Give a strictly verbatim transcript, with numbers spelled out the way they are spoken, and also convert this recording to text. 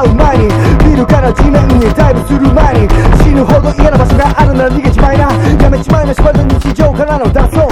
う前にビルから地面にダイブする前に死ぬほど嫌な場所があるなら逃げちまいなやめちまいな縛る日常からの脱走